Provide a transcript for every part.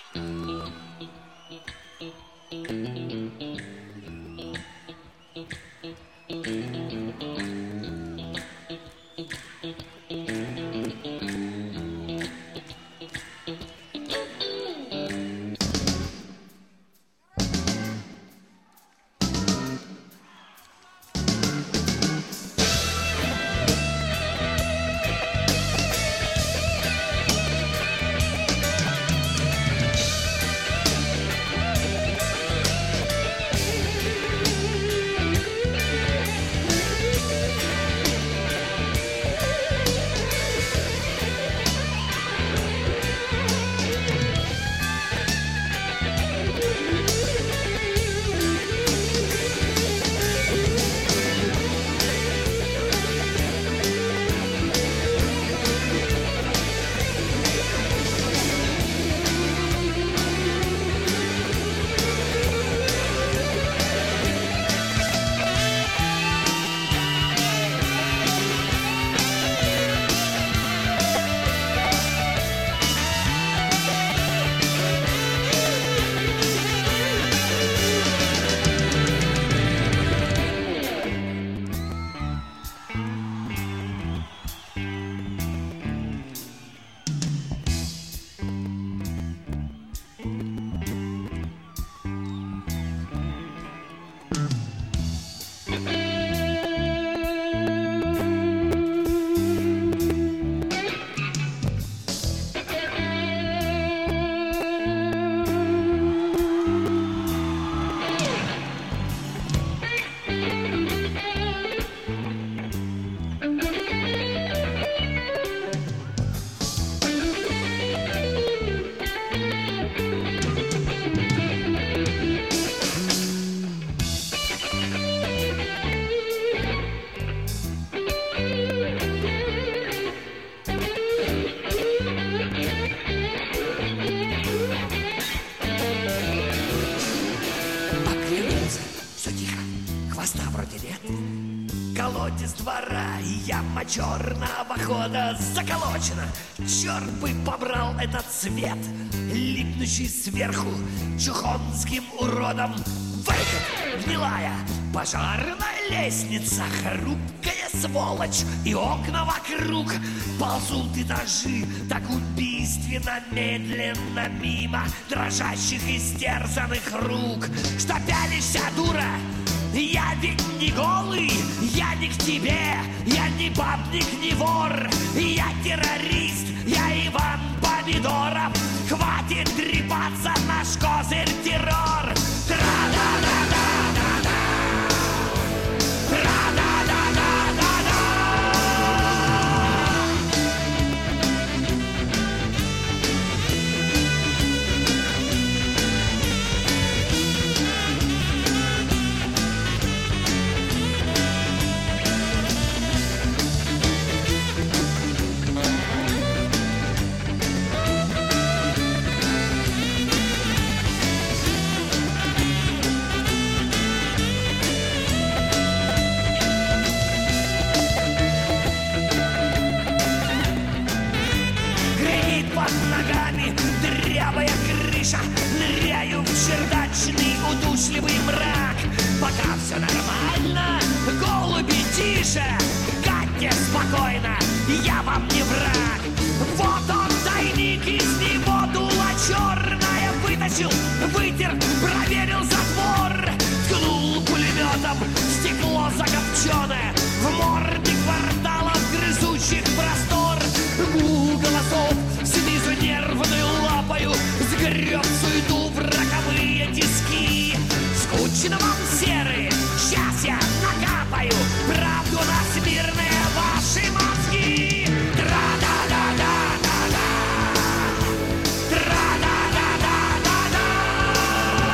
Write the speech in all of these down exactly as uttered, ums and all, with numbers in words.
Колодец двора и яма черного хода заколочена. Черт бы побрал этот цвет, липнущий сверху чухонским уродом. Выход, гнилая пожарная лестница, хрупкая сволочь, и окна вокруг ползут этажи так убийственно медленно мимо дрожащих истерзанных рук. Что пялишься, дура? Я ведь не голый, я не к тебе, я не бабник, не вор, я террорист, я Иван Помидоров. Хватит трепаться, наш козырь террор. Тра-да-да-да-да-да, тра-да-да-да-да-да. Дрявая крыша, ныряю в чердачный удушливый мрак. Пока все нормально, голуби тише, гадьте спокойно, я вам не враг. Вот он тайник, из него дула черная вытащил, вытер, проверил затвор, ткнул пулеметом в стекло закопченое, в морды кварталов грызущих простор. Гул голосов снизу нервную лапою сгреб суету в роковые тиски. Скучно вам, серые, сейчас я накапаю правду на смирные ваши мозги. Тра-да-да-да-да-да, тра-да-да-да-да-да.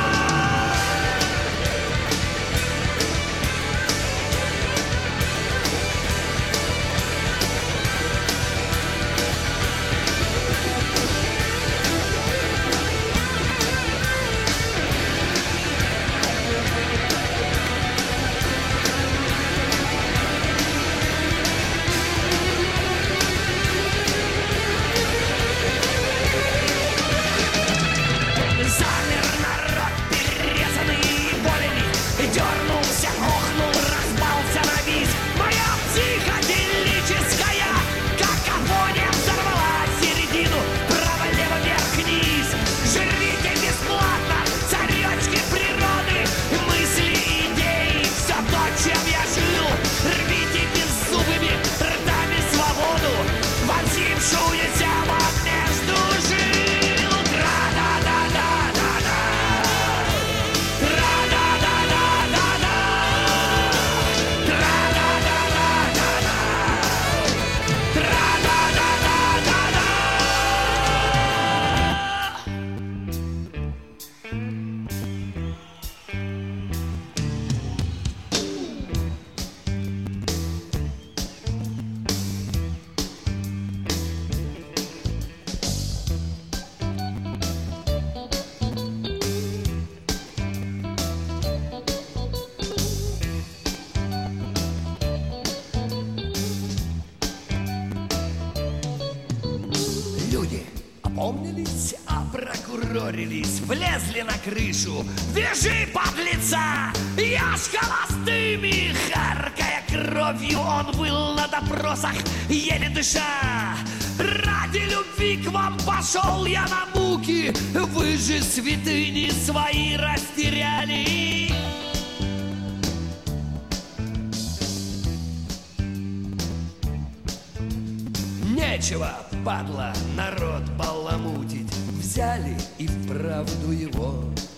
Опомнились, опрокурорились, влезли на крышу. Вяжи, подлеца! Я ж холостыми! Харкая кровью, он был на допросах, еле дыша. Ради любви к вам пошел я на муки, вы же святыни свои растеряли. Нечего, падла, народ баламутить. Взяли и вправду его